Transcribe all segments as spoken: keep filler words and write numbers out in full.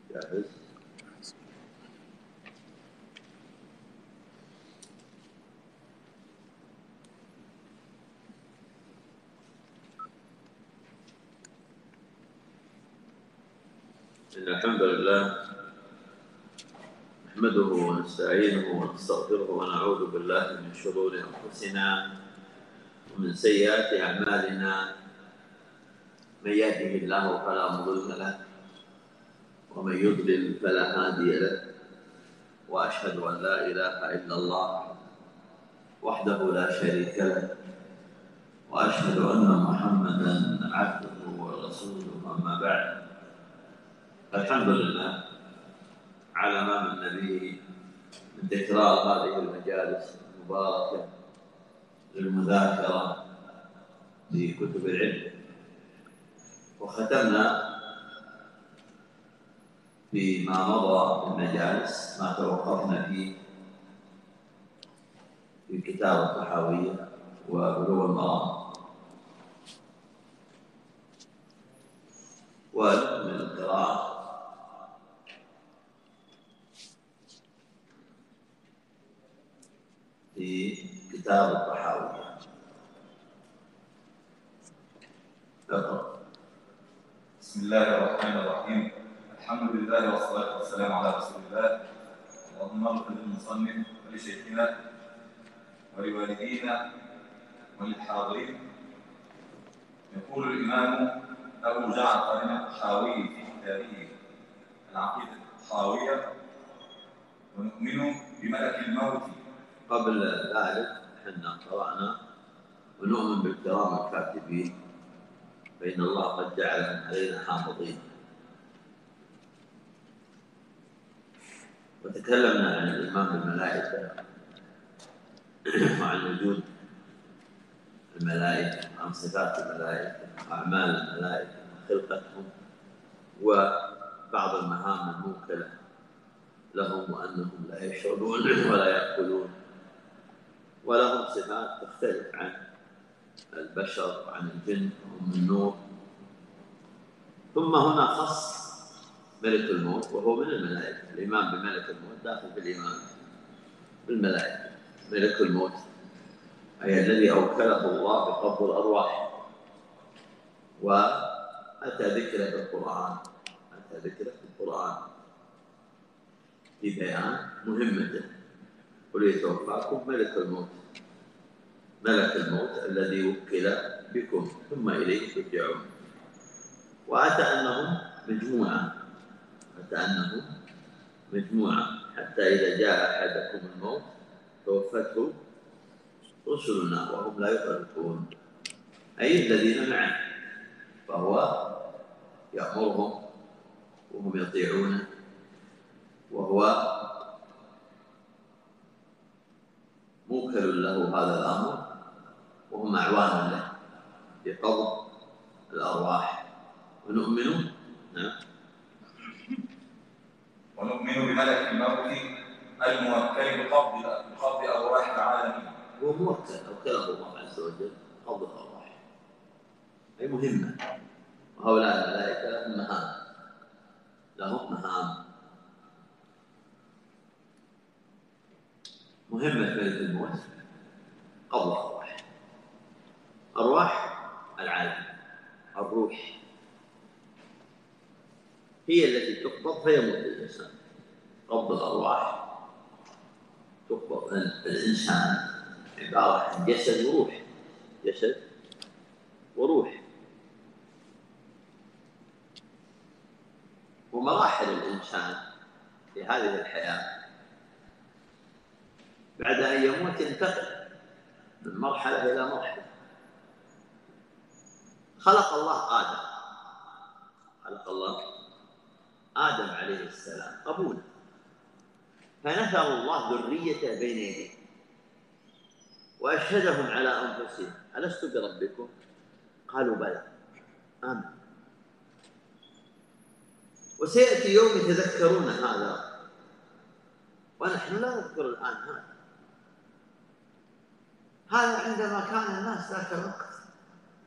جاهز. إن الحمد لله نحمده ونستعينه ونستغفره ونعوذ بالله من شرور أنفسنا ومن سيئات أعمالنا. من يهده الله فلا مضل له ومن يضلل فلا هادي له، وأشهد أن لا إله إلا الله وحده لا شريك له، وأشهد أن محمدًا عبده ورسوله. أما بعد، الحمد لله على ما من به من تكرار هذه المجالس المباركة للمذاكرة لكتب العلم. وختمنا فيما مضى من المجالس ما توقفنا فيه في كتاب الطحاوية وبلوغ المرام، ونكمل القراءة في كتاب الطحاوية. اقرأ. بسم الله الرحمن الرحيم. الحمد لله والصلاة والسلام على رسول الله. اللهم اغفر للمصنف ولشيخنا ولوالدينا وللحاضرين. يقول الإمام أبو جعفر الطحاوي في كتابه العقيدة الطحاوية: ونؤمن بملك الموت. قبل ذلك حنا قرأنا ونؤمن بالكرام الكاتبين، فإن الله قد جعلهم علينا حافظين. وتكلمنا عن الإيمان بالملائكة وعن وجود الملائكة وعن صفات الملائكة وأعمال الملائكة وخلقتهم وبعض المهام الموكلة لهم، وأنهم لا يشربون ولا يأكلون، ولهم صفات تختلف عن البشر وعن الجن وهم النور. ثم هنا خص ملك الموت وهو من الملائكة. الإيمان بملك الموت داخل في الإيمان بالملائكة. ملك الموت أي الذي أوكله الله بقبض الأرواح، وأتى ذكره في القرآن أتى ذكره في القرآن في بيان مهمته: قل يتوفاكم ملك الموت. ملك الموت الذي وكل بكم ثم إليه ترجعون. وأتى أنهم مجموعة أتى أنهم مجموعة حتى إذا جاء أحدكم الموت توفته رسلنا وهم لا يفرقون، أي الذين معه، فهو يأمرهم وهم يطيعونه، وهو موكل له هذا الأمر وهم أعوان له بقبض الأرواح. ونؤمن نعم ونؤمن بملك الموت الموكل بقبض بقبض أرواح العالمين. هو موكل أوكله الله عز وجل قبض الأرواح، أي مهمة. وهؤلاء الملائكة لهم مهام لهم مهام مهمة ملك الموت قبض الأرواح. أرواح العالم، الروح هي التي تقبض فيموت الإنسان. قبض الأرواح تقبض الإنسان عبارة عن جسد وروح، جسد وروح. ومراحل الإنسان في هذه الحياة بعد أن يموت ينتقل من مرحلة إلى مرحلة. خلق الله آدم خلق الله آدم عليه السلام قبولا، فنثر الله ذريته بين يديه وأشهدهم على أنفسهم: ألست بربكم؟ قالوا بلى، آمن. وسيأتي يوم يتذكرون هذا ونحن لا نذكر الآن هذا. هذا عندما كان الناس ذاك الوقت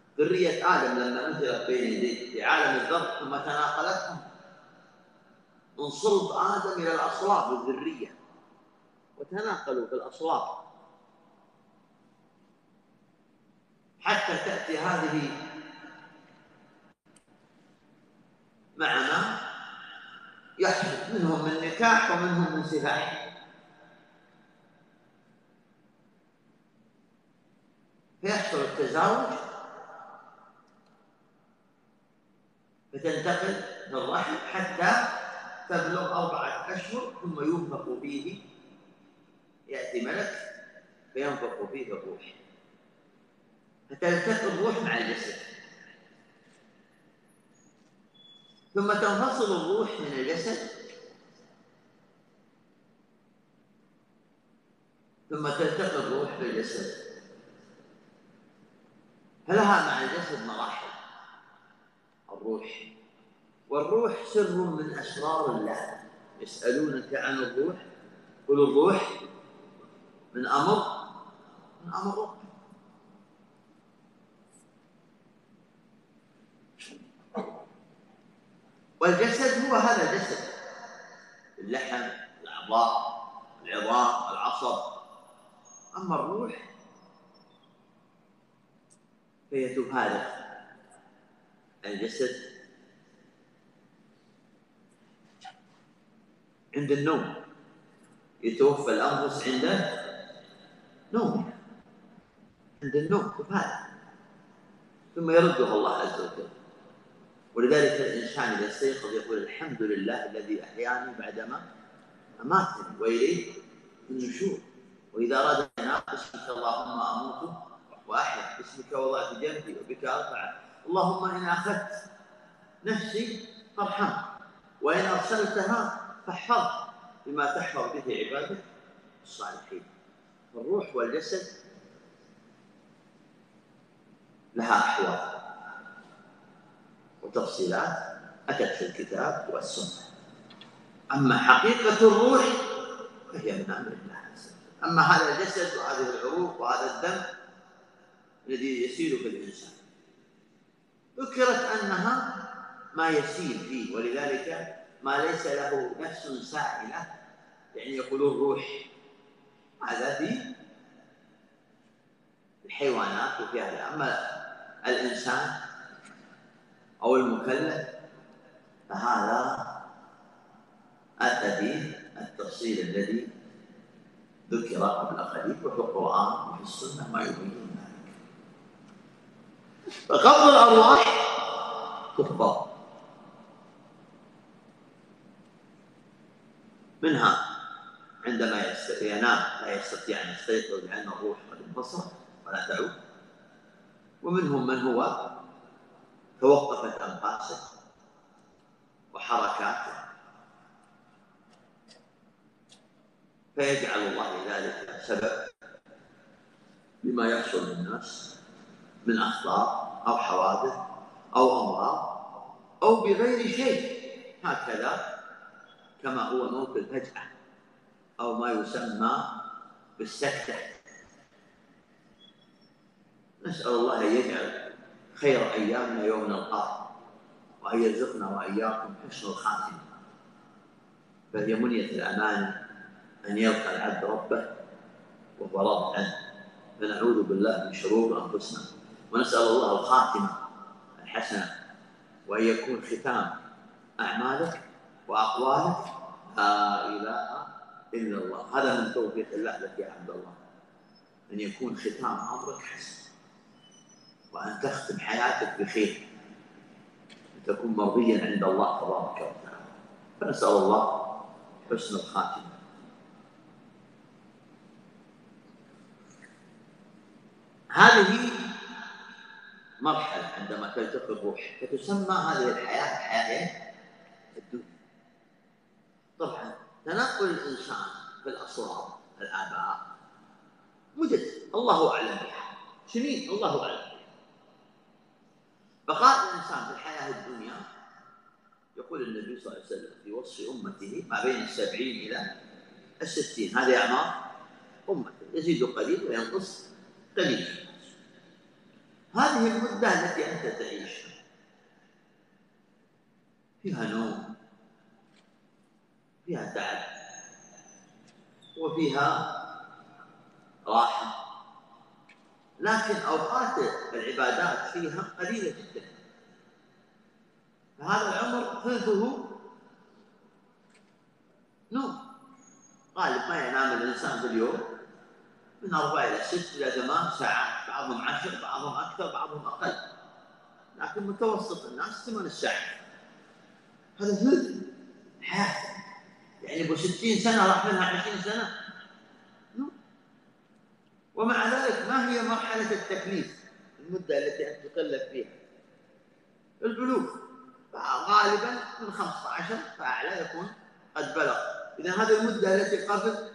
ذرية آدم لما أنزلت بين يديه في عالم الذر ثم تناقلتهم من صلب آدم إلى الأصلاب الذرية، وتناقلوا في الأصلاب حتى تأتي هذه معنا يحصل منهم من نكاح ومنهم من سفاح، فيحصل التزاوج فتنتقل في الرحم حتى تبلغ أربعة أشهر، ثم ينفخ فيه، يأتي ملك فينفخ فيه الروح فتلتقي الروح مع الجسد، ثم تنفصل الروح من الجسد، ثم تلتقي الروح بالجسد. فلها مع الجسد مراحل الروح، والروح سر من أسرار الله. يسألونك عن الروح قل الروح من أمر من أمر ربك. والجسد هو هذا الجسد، اللحم، الأعضاء، العظام، العصب. أما الروح فهي تفارق الجسد عند النوم، يتوفى الأنفس عند نوم، عند النوم تفارق، ثم يردها الله عز وجل. ولذلك الإنسان إذا استيقظ يقول الحمد لله الذي أحياني بعدما أماتني وإليه النشور. وإذا أراد أن ينام باسمك اللهم أموت وأحيا، باسمك وضعت جنبي وبك أرفع، اللهم إن أخذت نفسي فارحمها وإن أرسلتها فاحفظها بما تحفظ به عبادك الصالحين. الروح والجسد لها أحوال وتفصيلات أتت في الكتاب والسنة. أما حقيقة الروح فهي من أمر الله عز وجل. أما هذا الجسد وهذه العروق وهذا الدم الذي يسير في الإنسان ذكرت أنها ما يسير فيه، ولذلك ما ليس له نفس سائلة، يعني يقولون روح، هذا في الحيوانات وفي هذا. أما الإنسان أو المكلف فهذا أتى فيه التفصيل الذي ذكر قبل قليل، وفي القرآن وفي السنة ما يبين ذلك. فقبض الأرواح تقبض منها عندما ينام لا يستطيع أن يستيقظ لأن الروح قد انفصلت ولا تعود، ومنهم من هو توقفت أنفاسه وحركاته فيجعل الله ذلك سبب لما يحصل للناس من أخطار أو حوادث أو أمراض أو بغير شيء، هكذا كما هو موت الفجأة أو ما يسمى بالسكتة. نسأل الله أن يجعل خير أيامنا يوم نلقاه، وأن يرزقنا وإياكم حسن الخاتمة، فهي منية الأمان أن يلقى العبد ربه وهو راض عنه. فنعوذ بالله من شرور أنفسنا، ونسأل الله الخاتمة الحسنة، وأن يكون ختام أعمالك وأقوالك لا إله إلا الله. هذا من توفيق الله لك يا عبد الله، أن يكون ختام أمرك حسن، وأن تختم حياتك بخير، أن تكون مرضيا عند الله تبارك وتعالى. فنسأل الله حسن الخاتمة. هذه مرحلة عندما تلتقي الروح، فتسمى هذه الحياة حياة الدنيا. طبعا تنقل الإنسان في الأصلاب الآباء مدد الله أعلم بها، سنين الله أعلم بها. بقاء الإنسان في الحياة الدنيا يقول النبي صلى الله عليه وسلم في وصف أمته ما بين السبعين إلى الستين، هذه أعمار أمته، يزيد قليل وينقص قليل. هذه المدة التي أنت تعيشها فيها نوم فيها تعب وفيها راحة، لكن أوقات العبادات فيها قليلة جدا. فهذا العمر ثلثه نوم، غالب ما ينام الإنسان في اليوم من أربع إلى ست إلى ثمان ساعات، بعضهم عشر، بعضهم أكثر، بعضهم أقل، لكن متوسط الناس ثمان ساعات. هذا ثلث حياته، يعني ابو ستين سنة راح منها عشرين سنة. ومع ذلك ما هي مرحلة التكليف المدة التي أنت تكلف فيها؟ البلوغ، غالبا من خمسة عشر فأعلى يكون قد بلغ. إذا هذه المدة التي قبل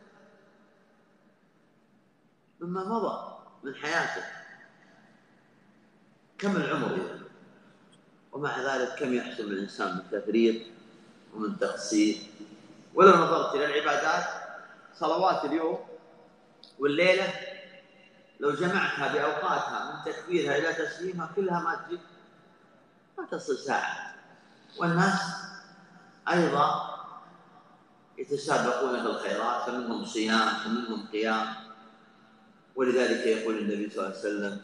مما مضى من حياته، كم العمر إذا؟ ومع ذلك كم يحصل الإنسان من تفريط ومن تقصير. ولو نظرت إلى العبادات، صلوات اليوم والليلة لو جمعتها بأوقاتها من تكبيرها إلى تسليمها كلها ما تجي ما تصل ساعة. والناس أيضا يتسابقون في الخيرات، فمنهم صيام فمنهم قيام. ولذلك يقول النبي صلى الله عليه وسلم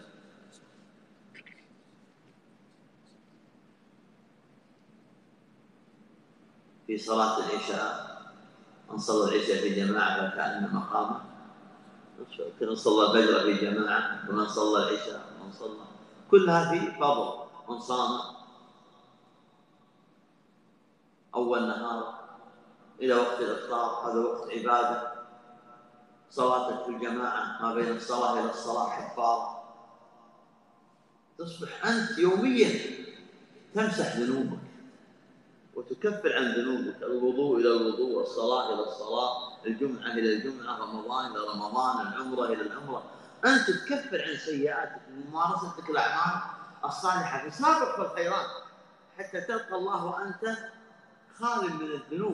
في صلاة العشاء: من صلى العشاء في جماعة فكأنما قام، من صلى الفجر في جماعة، ومن صلى العشاء، ومن صلى، كلها في فضل. من صام أول نهار إلى وقت الإفطار هذا وقت عبادة. صلاتك في الجماعة ما بين الصلاة إلى الصلاة حفاظ، تصبح أنت يوميا تمسح ذنوبك وتكفر عن ذنوبك. الوضوء إلى الوضوء، الصلاة إلى الصلاة، الجمعة إلى الجمعة، رمضان إلى رمضان، العمرة إلى العمرة. أنت تكفر عن سيئاتك وممارستك الأعمال الصالحة، تسابق في الخيرات حتى تلقى الله وأنت خال من الذنوب.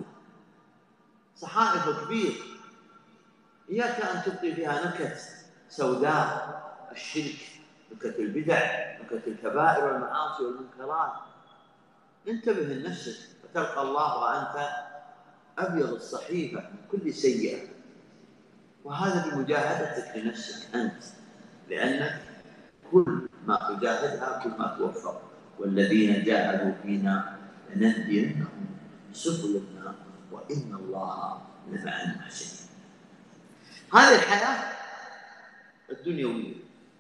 صحائف كبير، إياك أن تبقي فيها نكت سوداء: الشرك، نكت البدع، نكت الكبائر والمعاصي والمنكرات. انتبه لنفسك فتلقى الله وأنت أبيض الصحيفة من كل سيئة. وهذا بمجاهدتك لنفسك أنت، لأنك كل ما تجاهدها كل ما توفق. والذين جاهدوا فينا لنهدينهم سبلنا وإن الله لمع المحسنين. هذه الحياة الدنيوية.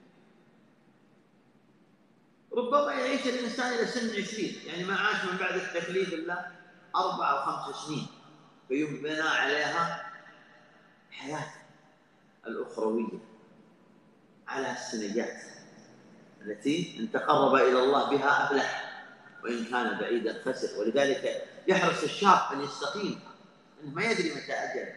ربما يعيش الإنسان إلى سن عشرين، يعني ما عاش من بعد التكليف إلا أربع أو خمس سنين، فيبنى عليها حياة الأخروية، على السنيات التي إن تقرب إلى الله بها أفلح، وإن كان بعيدا خسر. ولذلك يحرص الشاب أن يستقيم، أنه ما يدري متى أجله.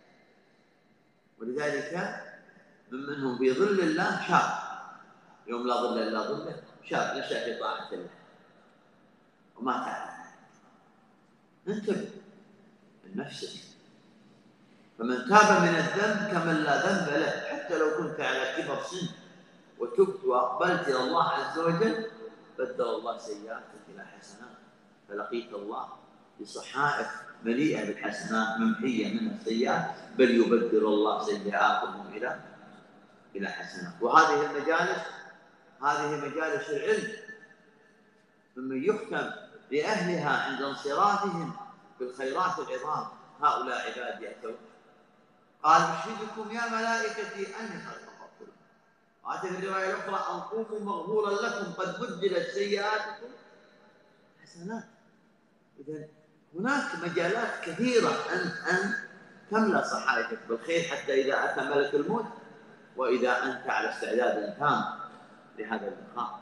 ولذلك من منهم في ظل الله شاب، يوم لا ظل إلا ظله، شاب نشأ في طاعة الله وما تعلم. انتبه من نفسك، فمن تاب من الذنب كمن لا ذنب له. حتى لو كنت على كبر سن وتبت وأقبلت إلى الله عز وجل، بدل الله سيئاتك إلى حسنات، فلقيت الله بصحائف مليئة بالحسنات ممحية من السيئات، بل يبدل الله سيئاتهم إلى إلى حسنات. وهذه المجالس هذه مجالس العلم، ممن يختم لأهلها عند انصرافهم بالخيرات العظام: هؤلاء عبادي أتوا. قال: أشهدكم يا ملائكتي أني قد غفرت لكم. وأتى في الرواية الأخرى: أن قوموا مغفورا لكم قد بدلت سيئاتكم حسنات. إذن هناك مجالات كثيرة أنت أن تملأ صحائفك بالخير، حتى إذا أتى ملك الموت وإذا أنت على استعداد تام لهذا اللقاء.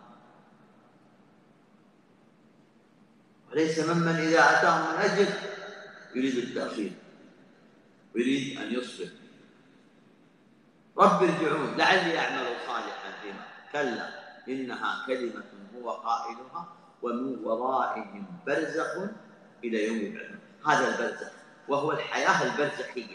وليس ممن إذا أتاه من أجل يريد التأخير، يريد أن يصبر: رب ارجعون لعلي أعمل صالحا فيما، كلا إنها كلمة هو قائلها ومن ورائهم برزخ إلى يوم يبعثون. هذا البرزخ وهو الحياة البرزخية.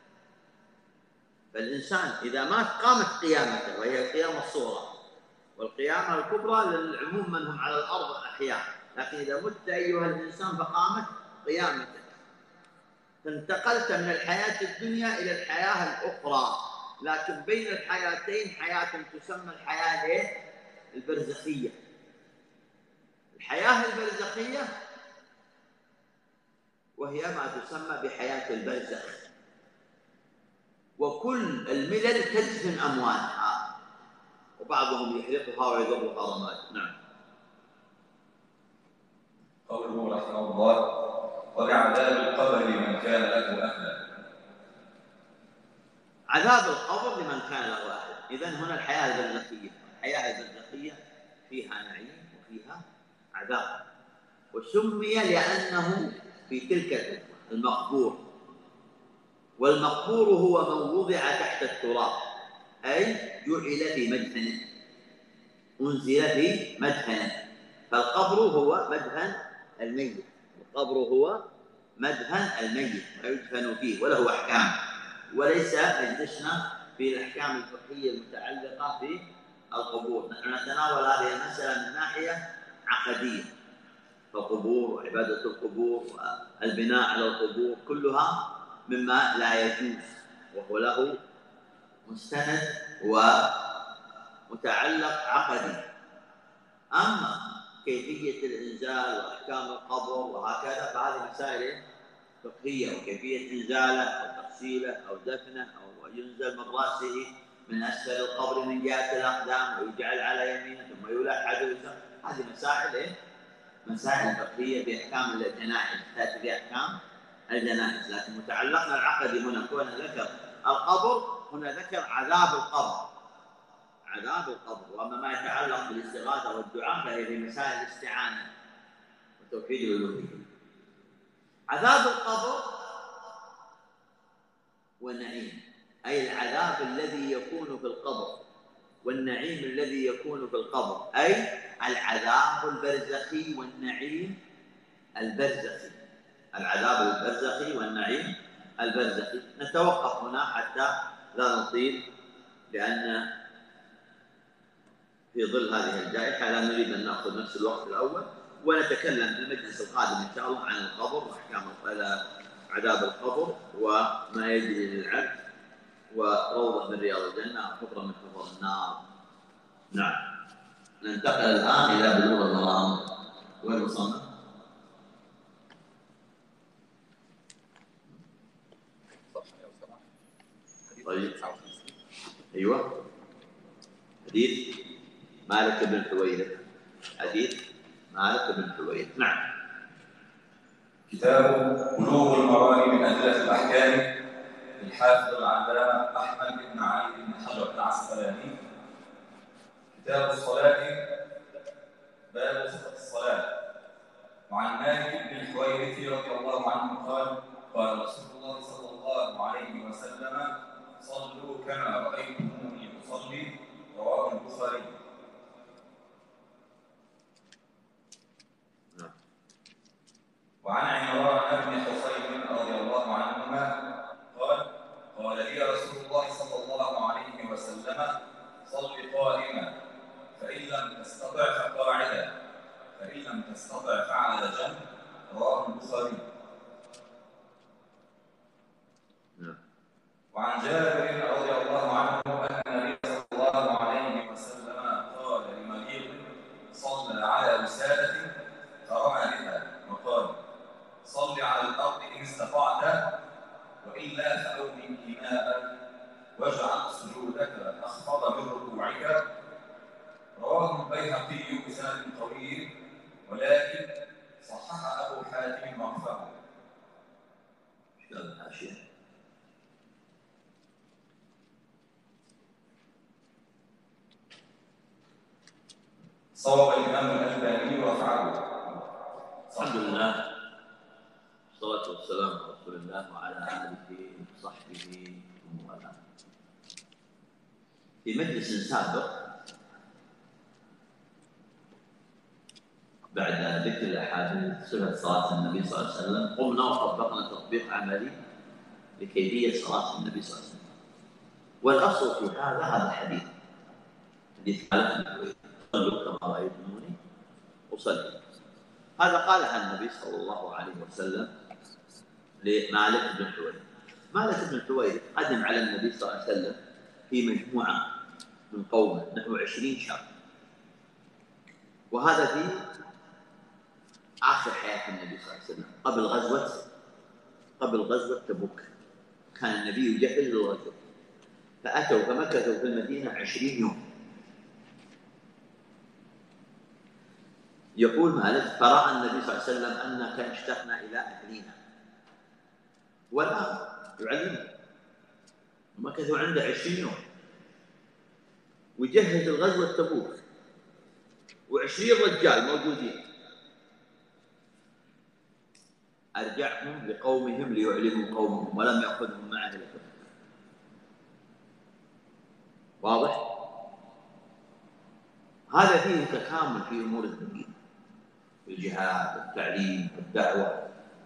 فالإنسان إذا مات قامت قيامته، وهي القيامة الصغرى، والقيامة الكبرى للعموم من هم على الأرض أحياء. لكن إذا مت أيها الإنسان فقامت قيامتك. انتقلت من الحياة الدنيا إلى الحياة الأخرى، لكن بين الحياتين حياة تسمى الحياة الايه؟ البرزخية. الحياة البرزخية وهي ما تسمى بحياة البرزخ، وكل الملل تدفن أمواتها وبعضهم يحرقها ويذرها رماد. نعم. قوله رحمه الله: ولعذاب القبر لمن كان له أهلا. عذاب القبر لمن كان له أهل. إذن هنا الحياة البرزخية، الحياة البرزخية فيها نعيم وفيها عذاب، وسمي لأنه في تلك المقبور، والمقبور هو من وضع تحت التراب، أي جعل في مدفنه، أنزل في مدفنه. فالقبر هو مدفن الميت، القبر هو مدفن الميت ويدفن فيه وله أحكام، وليس مجلسنا في الأحكام الفقهية المتعلقة في القبور. نحن نتناول هذه المسألة من ناحية عقدية، فالقبور وعبادة القبور والبناء على القبور كلها مما لا يجوز، وهو له مستند ومتعلق عقدي. أما كيفية الإنزال وأحكام القبر وهكذا فهذه مسائل فقهية، وكيفية إنزاله أو تغسيله أو دفنه أو ينزل من رأسه من أسفل القبر من جهة الأقدام ويجعل على يمينه ثم يلحد ويسمى، هذه مسائل إيه؟ مسائل فقهية بأحكام الجنائز، تأتي بأحكام الجنائز. لكن متعلقنا العقدي هنا كون ذكر القبر، هنا ذكر عذاب القبر، عذاب القبر. وأما ما يتعلق بالاستغاثة والدعاء فهي في مسائل الاستعانة وتوحيد الألوهية. عذاب القبر والنعيم، أي العذاب الذي يكون في القبر والنعيم الذي يكون في القبر، أي العذاب البرزخي والنعيم البرزخي، العذاب البرزخي والنعيم البرزخي. نتوقف هنا حتى لا نطيل، لأن في ظل هذه الجائحة لا نريد أن نأخذ نفس الوقت الأول، ونتكلم في المجلس القادم إن شاء الله عن القبر وأحكام عذاب القبر وما يجري للعبد، وروضة من رياض الجنة وحفرة من حفر النار. نعم. ننتقل الآن إلى بلوغ المرام. وين وصلنا؟ طيب. أيوة. حديث مالك بن حويرث. حديث مالك بن حويرث. نعم. كتاب بلوغ المرام من أدلة الأحكام للحافظ العلامة أحمد بن علي بن حجر العسقلاني. كتاب الصلاة، باب صفة الصلاة. وعن مالك بن الحويرث رضي الله عنه قال: قال رسول الله صلى الله عليه وسلم: صلوا كما رأيتموني أصلي. رواه البخاري. وعن عمران بن حصين رضي الله عنهما قال: قال لي رسول الله صلى الله عليه وسلم: صل قائما، فإن لم تستطع فقاعدا، فإن لم تستطع فعلى جنب. رواه البخاري. وعن جابر رضي الله عنه أن النبي صلى الله عليه وسلم قال لمريض صلى على وسادة فرمى بها وقال: صل على الأرض إن استطعت، وإلا فأومن إيماءك واجعل سجودك أخفض من ركوعك. رواه البيهقي بسند قوي، ولكن صحح أبو حاتم مرفوعا. صواب الإمام الألباني ورفعه. الحمد لله والصلاة والسلام على رسول الله وعلى آله وصحبه ومن والاه. في مجلس سابق بعد ذكر الأحاديث صفة صلاة النبي صلى الله عليه وسلم قمنا وطبقنا تطبيق عملي لكيفية صلاة النبي صلى الله عليه وسلم. والأصل في هذا هذا الحديث، حديث مالك: صلوا كما رأيتموني أصلي. هذا قالها النبي صلى الله عليه وسلم لمالك بن حويرث. مالك بن حويرث قدم على النبي صلى الله عليه وسلم في مجموعة من قومه نحو عشرين شاب، وهذا في آخر حياة النبي صلى الله عليه وسلم قبل غزوة قبل غزوة تبوك. كان النبي يجهز للغزوة، فأتوا فمكثوا في المدينة عشرين يوم. يقول مالك: فرأى النبي صلى الله عليه وسلم أننا كان اشتقنا إلى أهلنا والآن يعلمنا. مكثوا عنده عشرين يوم ويجهز الغزوة تبوك، وعشرين رجال موجودين. أرجعهم لقومهم ليعلموا قومهم ولم يأخذهم معه إلى تبوك. واضح؟ هذا فيه تكامل في أمور الدين، الجهاد، التعليم، الدعوة.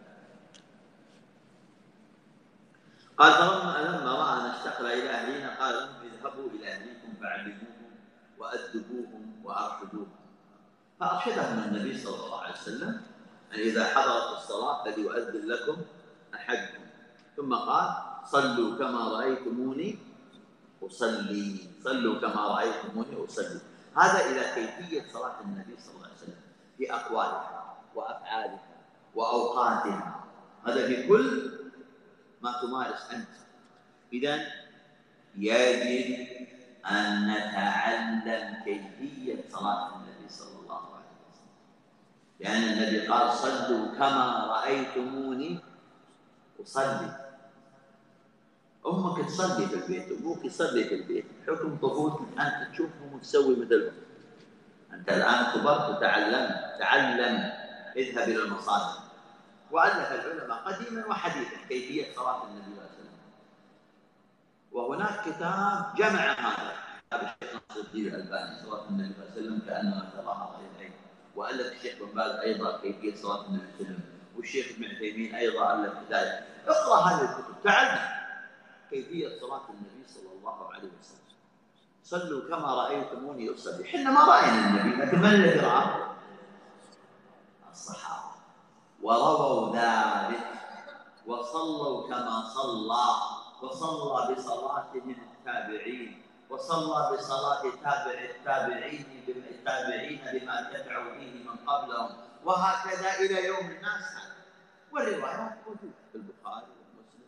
قال: فلما لما رأى أن اشتقنا إلى أهلنا قال لهم: اذهبوا إلى أهليكم فعلموهم وأدبوهم وأرشدوهم. فأرشدهم النبي صلى الله عليه وسلم أن إذا حضرت الصلاة فليؤذن لكم أحدكم، ثم قال: صلوا كما رأيتموني أصلي صلوا كما رأيتموني أصلي. هذا إلى كيفية صلاة النبي صلى الله عليه وسلم في أقوالها وأفعالها وأوقاتها. هذا في كل ما تمارس أنت. إذن يجب أن نتعلم كيفية صلاة النبي صلى الله عليه وسلم، لأن النبي قال: صلوا كما رأيتموني أصلي. أمك تصلي في البيت، أبوك يصلي في البيت، حكم طفولتك أنت تشوفهم وتسوي مثلهم. أنت الآن كبرت وتعلم تعلم اذهب إلى المصادر. وألف العلماء قديما وحديثا كيفية صلاة النبي صلى الله عليه وسلم، وهناك كتاب جمع هذا، كتاب الشيخ ناصر الدين الألباني صلاة النبي صلى الله عليه وسلم كأنما تراها غير العين، وألف الشيخ بن باز أيضا كيفية صلاة النبي صلى الله عليه وسلم، والشيخ ابن عثيمين أيضا ألف كذلك. اقرأ هذه الكتب، تعلم كيفية صلاة النبي صلى الله عليه وسلم. صلوا كما رأيتموني أصلي. حنا ما رأينا النبي، لكن من الذي رأى؟ الصحابة، ورووا ذلك وصلوا كما صلى، وصلى بصلاتهم التابعين، وصلى بصلاة تابع التابعين التابعين بما تبعوا فيه من قبلهم، وهكذا إلى يوم الناس هذا. والروايات موجودة في البخاري ومسلم.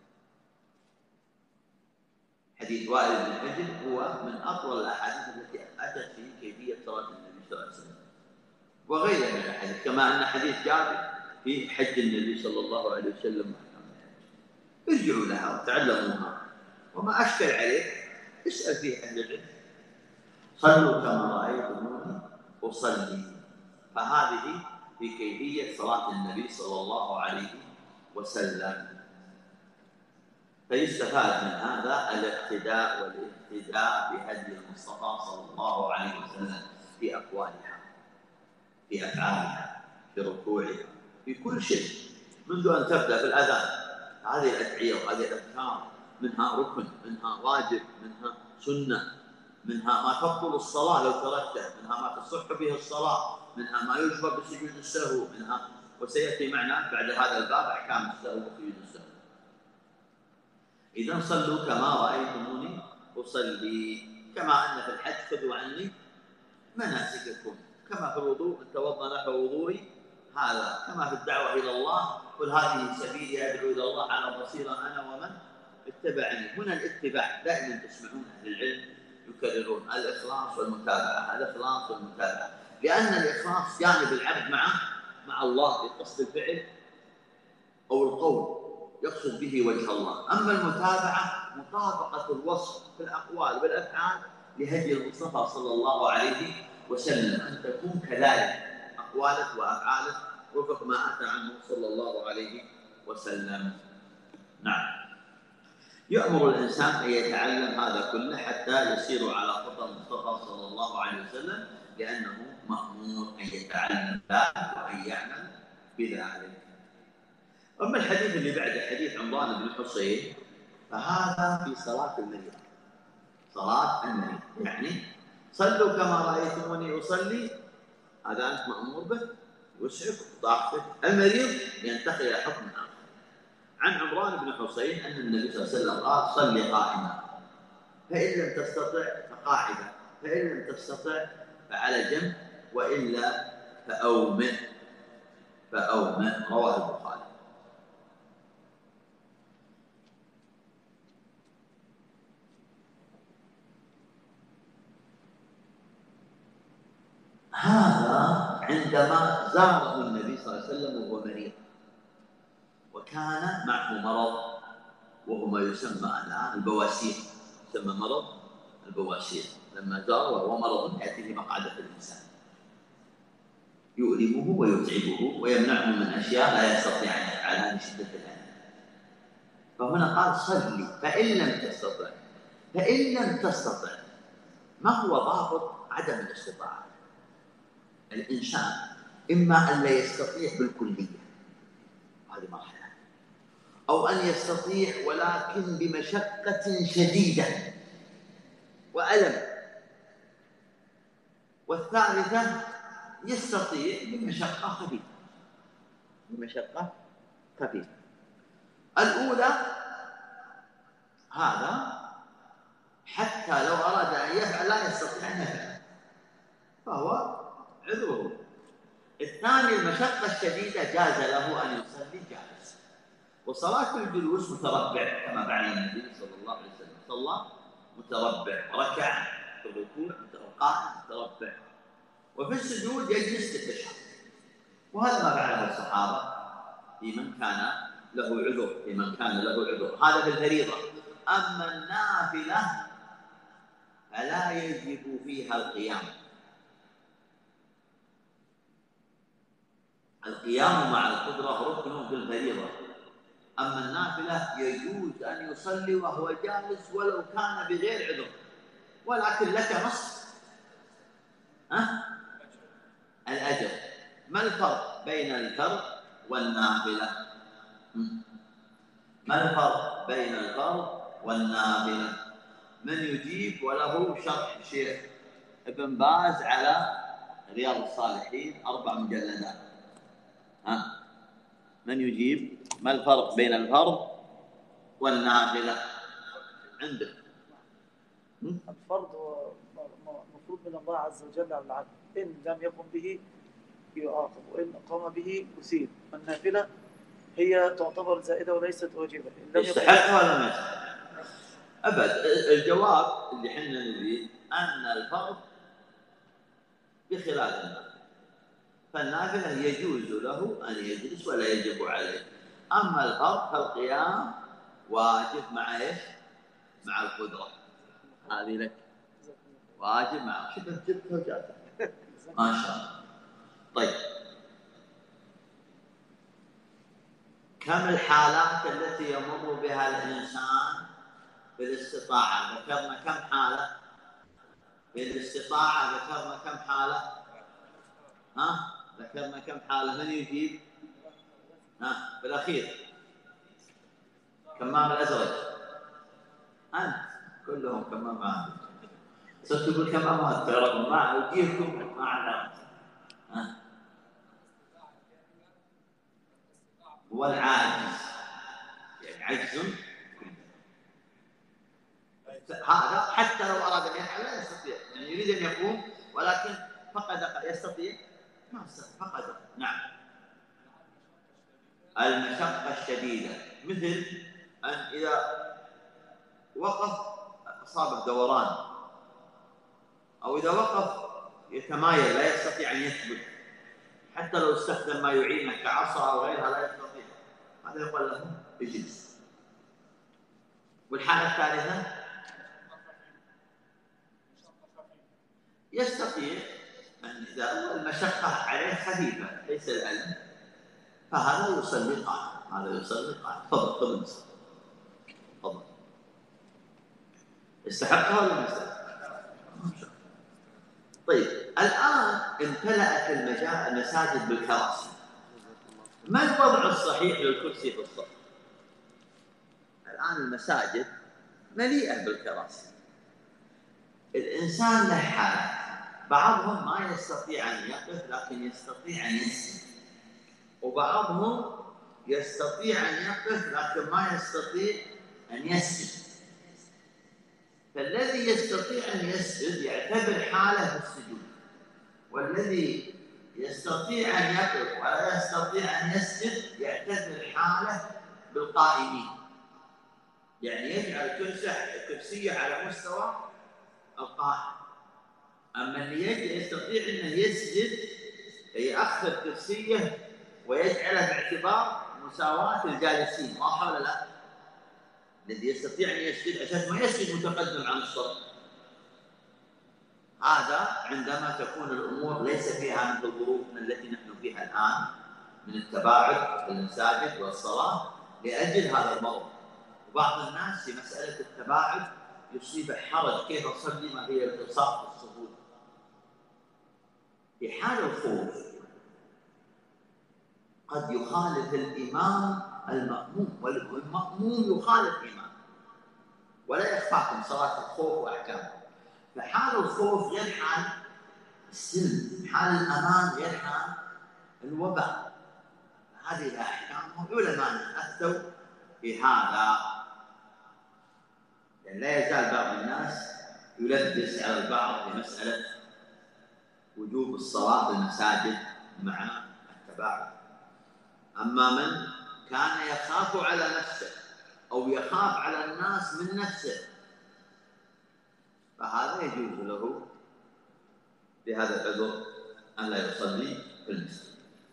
حديث وائل بن حجر هو من أطول الأحاديث التي أتت في كيفية صلاة النبي صلى الله عليه وسلم، وغيرها من الأحاديث، كما أن حديث جابر في حج النبي صلى الله عليه وسلم. ارجعوا لها وتعلموها، وما أشكل عليك اسأل فيه أهل العلم. صلوا كما رأيتموني أصلي. فهذه في كيفية صلاة النبي صلى الله عليه وسلم. فيستفاد من هذا الاقتداء والاهتداء بهدي المصطفى صلى الله عليه وسلم في أقوالها، في أفعالها، في ركوعها، في كل شيء، منذ أن تبدأ في الأذان. هذه الأدعية وهذه الأذكار منها ركن، منها واجب، منها سنة، منها ما تبطل الصلاة لو تركته، منها ما تصح به الصلاة، منها ما يجبر بسجود السهو، منها وسيأتي معنا بعد هذا الباب أحكام السهو وسجود السهو. إذن صلوا كما رأيتموني أصلي. كما أن في الحج خذوا عني مناسككم، كما في الوضوء أن توضأ نحو وضوئي هذا، كما في الدعوة إلى الله قل هذه سبيلي أدعو إلى الله على بصيرة أنا ومن اتبعني. هنا الاتباع دائما تسمعون أهل العلم يكررون الإخلاص والمتابعة، الإخلاص والمتابعة، لأن الإخلاص جانب العبد مع مع الله بقصد الفعل أو القول يقصد به وجه الله. أما المتابعة مطابقة الوصف في الأقوال والأفعال لهدي المصطفى صلى الله عليه وسلم، أن تكون كذلك أقوالك وأفعالك وفق ما أتى عنه صلى الله عليه وسلم. نعم، يأمر الإنسان أن يتعلم هذا كله حتى يسير على خطى المصطفى صلى الله عليه وسلم، لأنه مأمور أن يتعلم ذلك وأن يعمل بذلك. أما الحديث اللي بعده حديث عمران بن حصين فهذا في صلاة المريض. صلاة المريض يعني صلوا كما رأيتموني أصلي، هذا أنت مأمور به، يوسعك وطاقتك. المريض ينتقل إلى حكم آخر، عن عمران بن حسين أن النبي صلى الله عليه وسلم قال: صل قائما، فإن لم تستطع فقاعدا، فإن لم تستطع فعلى جنب، وإلا فأومئ فأومئ. رواه البخاري. هذا عندما زاره النبي صلى الله عليه وسلم وهو مريض، وكان معه مرض وهو ما يسمى الآن البواسير، يسمى مرض البواسير. لما زاره وهو مرض يأتيه مقعدة الإنسان، يؤلمه ويتعبه ويمنعه من أشياء لا يستطيع أن يفعلها من شدة الألم. فهنا قال: صلي فإن لم تستطع. فإن لم تستطع ما هو ضابط عدم الاستطاعة؟ الإنسان إما أن لا يستطيع بالكلية، هذه مرحلة، أو أن يستطيع ولكن بمشقة شديدة وألم، والثالثة يستطيع بمشقة خفيفة. بمشقة خفيفة. الأولى هذا حتى لو أراد أن يفعل لا يستطيع أن يفعل، فهو عذره. الثاني المشقة الشديدة جاز له أن يصلي جالس. وصلاة الجلوس متربع كما فعل النبي صلى الله عليه وسلم، صلى متربع، ركع في الركوع قائم متربع، وفي السجود يجلس للتشهد. وهذا ما فعله الصحابة في من كان له عذر، في من كان له عذر. هذا في الفريضة. أما النافلة فلا يجب فيها القيام. القيام مع القدرة ركن في الفريضة. أما النافلة يجوز أن يصلي وهو جالس ولو كان بغير عذر، ولكن لك نصف أه؟ الأجر. ما الفرق بين الفرض والنافلة؟ ما الفرق بين الفرض والنافلة؟ من يجيب؟ وله شرح الشيخ ابن باز على رياض الصالحين أربع مجلدات. ها؟ من يجيب؟ ما الفرق بين الفرض والنافلة عندك؟ الفرض مفروض من الله عز وجل على العبد، إن لم يقم به يعاقب، وإن قام به يثيب. النافلة هي تعتبر زائدة وليست واجبة. يستحقها ولا ما يستحقها؟ أبد. الجواب اللي حنا نريد أن الفرض بخلاف النافلة، فالنافلة يجوز له أن يجلس ولا يجب عليه. أما الفرض فالقيام واجب مع إيش؟ مع القدرة. هذه لك واجب مع شبه جبت وجاتك ما شاء الله. طيب، كم الحالات التي يمر بها الإنسان بالاستطاعة؟ ذكرنا كم حالة بالاستطاعة؟ ذكرنا كم حالة؟ ها؟ ذكرنا كم حالة؟ من يجيب؟ ها؟ بالأخير كمام الأزرق. أنت كلهم كمامات. صرت تقول كمامات، تعرفوا ما أجيبكم ما علمت. ها؟ هو العاجز، يعني عجز هذا حتى لو أراد أن يفعل لا يستطيع، يعني يريد أن يقوم ولكن فقد يستطيع ما يستطيع فقد. نعم. المشقة الشديدة مثل أن إذا وقف أصابه دوران، أو إذا وقف يتمايل لا يستطيع أن يثبت، حتى لو استخدم ما يعينه كعصا أو غيرها لا يستطيع، هذا يقول له اجلس. والحالة الثالثة يستطيع أن إذا المشقة عليه خفيفة ليس الألم، فهذا يصلي قائم. هذا يصلي قائم. تفضل تفضل تفضل. يستحقها ولا ما يستحقها؟ طيب، الآن امتلأت المساجد بالكراسي. ما الوضع الصحيح للكرسي في الصف؟ الآن المساجد مليئة بالكراسي. الإنسان له حالة، بعضهم ما يستطيع أن يقف لكن يستطيع أن يسجد، وبعضهم يستطيع أن يقف لكن ما يستطيع أن يسجد. فالذي يستطيع أن يسجد يعتبر حاله في السجود، والذي يستطيع أن يقف ولا يستطيع أن يسجد يعتبر حاله بالقائمين، يعني يجعل كرسيه على مستوى القائم. أما اللي يستطيع أنه يسجد يأخذ كرسيه ويجعله باعتبار مساواة الجالسين، واضح ولا لا؟ الذي يستطيع أن يسجد عشان ما يسجد متقدم عن الصف. هذا عندما تكون الأمور ليس فيها مثل ظروفنا التي نحن فيها الآن من التباعد في المساجد والصلاة لأجل هذا الموضوع. وبعض الناس في مسألة التباعد يصيب حرج كيف أصلي ما هي الالتصاق في الصفوف. في حال الخوف قد يخالف الإمام المأموم، والمأموم يخالف الإمام، ولا يخفاكم صلاة الخوف وأحكامه. فحال الخوف غير حال السلم، حال الأمان غير حال الوباء. هذه الأحكام علماء أفتوا في هذا، يعني لا يزال بعض الناس يلبس على البعض في مسألة وجوب الصلاة في المساجد مع التباعد. أما من كان يخاف على نفسه أو يخاف على الناس من نفسه فهذا يجوز له بهذا العذر أن لا يصلي في المسجد.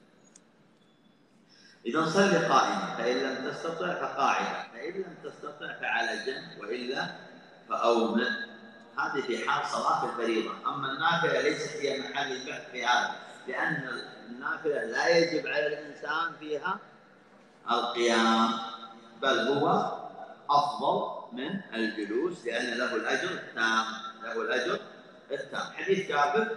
إذا صلي قائما، فإن لم تستطع فقاعدا، فإن لم تستطع فعلى جنب، وإلا فأومئ. هذه في حال صلاة الفريضة. أما النافلة ليست هي محل البحث في هذا، لأن النافلة لا يجب على الإنسان فيها القيام، بل هو أفضل من الجلوس لأن له الأجر التام، له الأجر التام. حديث جابر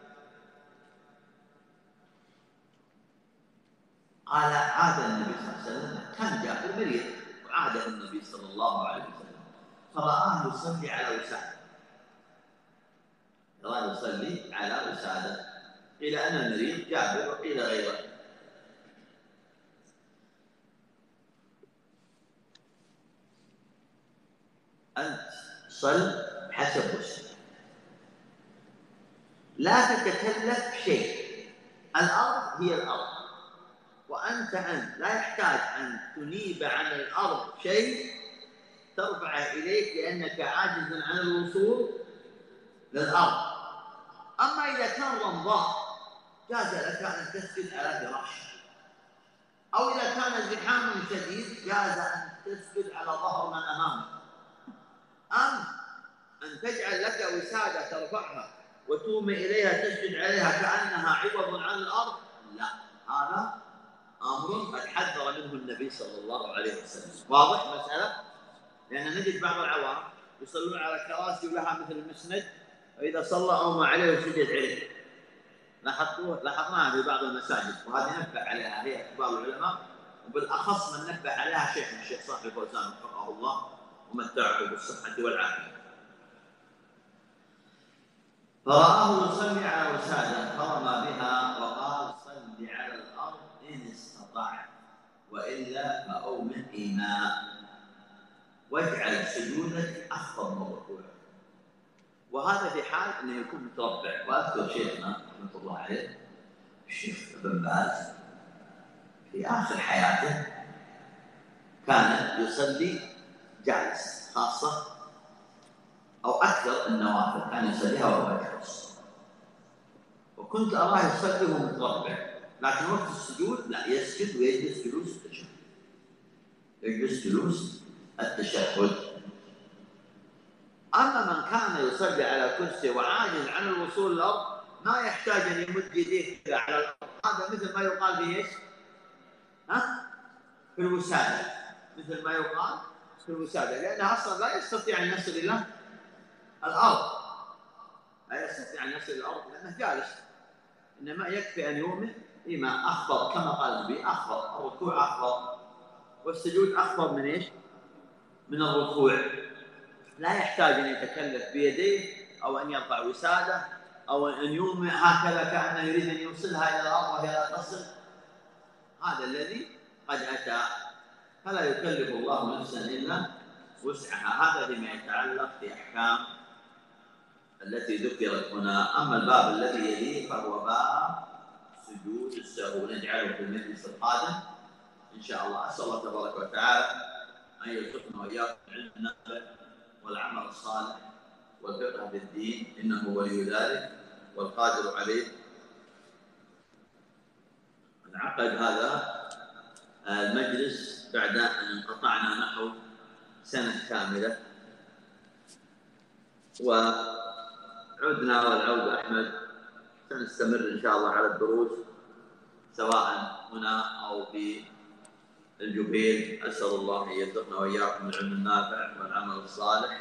قال عاد النبي صلى الله عليه وسلم، كان جابر مريض وعاده النبي صلى الله عليه وسلم فرآه يصلي على وسادة، رآه يصلي على وسادة. قيل أنا المريض جابر وقيل غيره. أنت صل حسب وسعك، لا تتكلف شيء، الأرض هي الأرض، وأنت أنت لا يحتاج أن تنيب عن الأرض شيء ترفعه إليك لأنك عاجز عن الوصول للأرض. أما إذا كان رمضاء جاز لك أن تسجد على فراش، أو إذا كان زحام شديد جاز أن تسجد على ظهر من أمامك. أم أن تجعل لك وسادة ترفعها وتومي إليها تسجد عليها كأنها عوض عن الأرض، لا، هذا أمر قد حذر منه النبي صلى الله عليه وسلم. واضح مسألة؟ لأن نجد بعض العوام يصلون على كراسي ولها مثل المسند، وإذا صلى أومى عليه وسجد عليه. لاحظتوه؟ لاحظناها في بعض المساجد، وهذه نبه عليها هي كبار العلماء، وبالأخص من نبه عليها شيخ الشيخ صالح الفوزان وفقه الله ومتعه بالصحة والعافية. فرآه يصلي على وسادة فرمى بها وقال صل على الأرض إن استطعت، وإلا فأومئ إيماء، واجعل سجودك أخفض من ركوعك. وهذا في حال أنه يكون متربع. وأذكر شيخنا رحمة الله عليه الشيخ ابن باز في آخر حياته كان يصلي جالس، خاصة أو أكثر النوافل كان يصليها وهو جالس، وكنت أراه يصلي وهو متربع، لكن وقت السجود لا، يسجد ويجلس جلوس التشهد، يجلس جلوس التشهد. أما من كان يصلي على كرسي وعاجز عن الوصول للأرض ما يحتاج أن يمد يديه على الأرض، هذا مثل ما يقال في إيش؟ ها؟ في الوسادة، مثل ما يقال في الوسادة، لأنه أصلا لا يستطيع أن يصل إلى الأرض، لا يستطيع أن يصل إلى الأرض لأنه جالس، إنما يكفي أن يؤمن إيماء أخفض كما قال النبي، أخفض الركوع أخفض والسجود أخفض من إيش؟ من الركوع. لا يحتاج أن يتكلف بيديه أو أن يرفع وسادة أو أن يومئ هكذا كأنه يريد أن يوصلها إلى الأرض وهي لا تصل. هذا الذي قد أتى، فلا يكلف الله نفسا إلا وسعها. هذا فيما يتعلق بأحكام التي ذكرت هنا. أما الباب الذي يليه فهو باب سجود السهو، نجعله في المجلس القادم إن شاء الله. أسأل الله تبارك وتعالى أن يرزقنا وإياكم العلم النافع والعمل الصالح والفقه في الدين، إنه ولي ذلك والقادر عليه. انعقد هذا المجلس بعد أن انقطعنا نحو سنة كاملة، وعدنا والعود أحمد. سنستمر إن شاء الله على الدروس سواء هنا أو في الجبيل. أسأل الله أن يرزقنا وإياكم العلم النافع والعمل الصالح.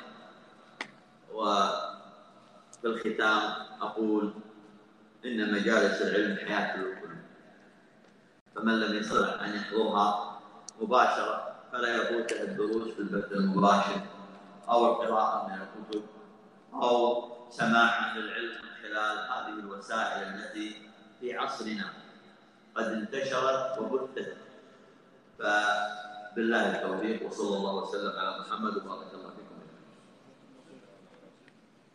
وفي الختام أقول إن مجالس العلم حياة للقلوب، فمن لم يستطع أن يحضرها مباشرة فلا يفوته الدروس في البث المباشر أو القراءة من الكتب أو سماع للعلم من خلال هذه الوسائل التي في عصرنا قد انتشرت وبثت. فبالله التوفيق، وصلى الله وسلم على محمد وبارك الله فيكم.